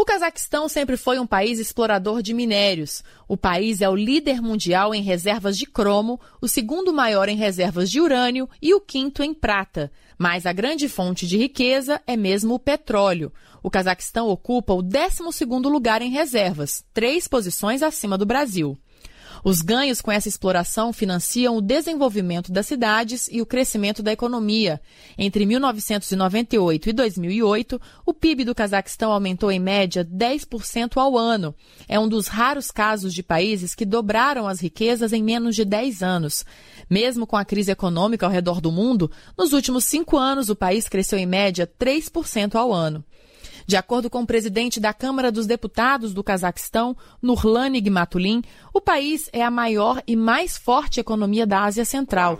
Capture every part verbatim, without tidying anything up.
O Cazaquistão sempre foi um país explorador de minérios. O país é o líder mundial em reservas de cromo, o segundo maior em reservas de urânio e o quinto em prata. Mas a grande fonte de riqueza é mesmo o petróleo. O Cazaquistão ocupa o décimo segundo lugar em reservas, três posições acima do Brasil. Os ganhos com essa exploração financiam o desenvolvimento das cidades e o crescimento da economia. Entre mil novecentos e noventa e oito e dois mil e oito, o P I B do Cazaquistão aumentou em média dez por cento ao ano. É um dos raros casos de países que dobraram as riquezas em menos de dez anos. Mesmo com a crise econômica ao redor do mundo, nos últimos cinco anos o país cresceu em média três por cento ao ano. De acordo com o presidente da Câmara dos Deputados do Cazaquistão, Nurlan Nigmatulin, o país é a maior e mais forte economia da Ásia Central.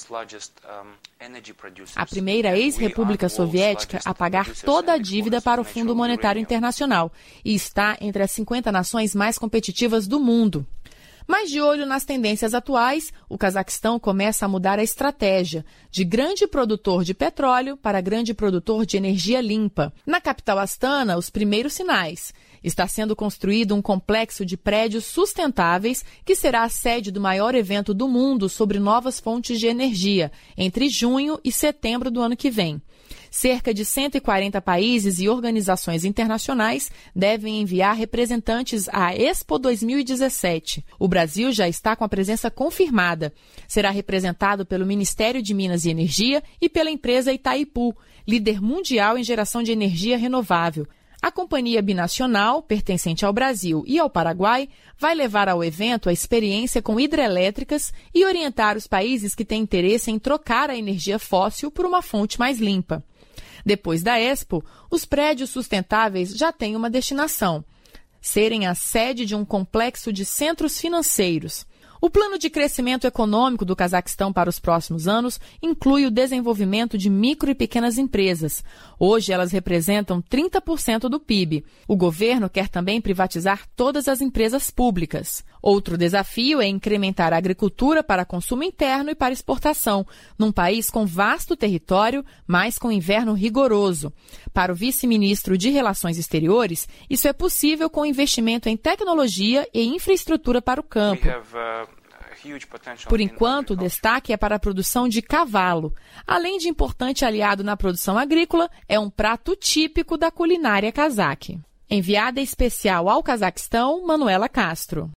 A primeira ex-república soviética a pagar toda a dívida para o Fundo Monetário Internacional e está entre as cinquenta nações mais competitivas do mundo. Mas de olho nas tendências atuais, o Cazaquistão começa a mudar a estratégia de grande produtor de petróleo para grande produtor de energia limpa. Na capital Astana, os primeiros sinais. Está sendo construído um complexo de prédios sustentáveis que será a sede do maior evento do mundo sobre novas fontes de energia, entre junho e setembro do ano que vem. Cerca de cento e quarenta países e organizações internacionais devem enviar representantes à Expo dois mil e dezessete. O Brasil já está com a presença confirmada. Será representado pelo Ministério de Minas e Energia e pela empresa Itaipu, líder mundial em geração de energia renovável. A companhia binacional, pertencente ao Brasil e ao Paraguai, vai levar ao evento a experiência com hidrelétricas e orientar os países que têm interesse em trocar a energia fóssil por uma fonte mais limpa. Depois da Expo, os prédios sustentáveis já têm uma destinação: serem a sede de um complexo de centros financeiros. O plano de crescimento econômico do Cazaquistão para os próximos anos inclui o desenvolvimento de micro e pequenas empresas. Hoje, elas representam trinta por cento do P I B. O governo quer também privatizar todas as empresas públicas. Outro desafio é incrementar a agricultura para consumo interno e para exportação, num país com vasto território, mas com inverno rigoroso. Para o vice-ministro de Relações Exteriores, isso é possível com investimento em tecnologia e infraestrutura para o campo. Por enquanto, o destaque é para a produção de cavalo. Além de importante aliado na produção agrícola, é um prato típico da culinária cazaque. Enviada especial ao Cazaquistão, Manuela Castro.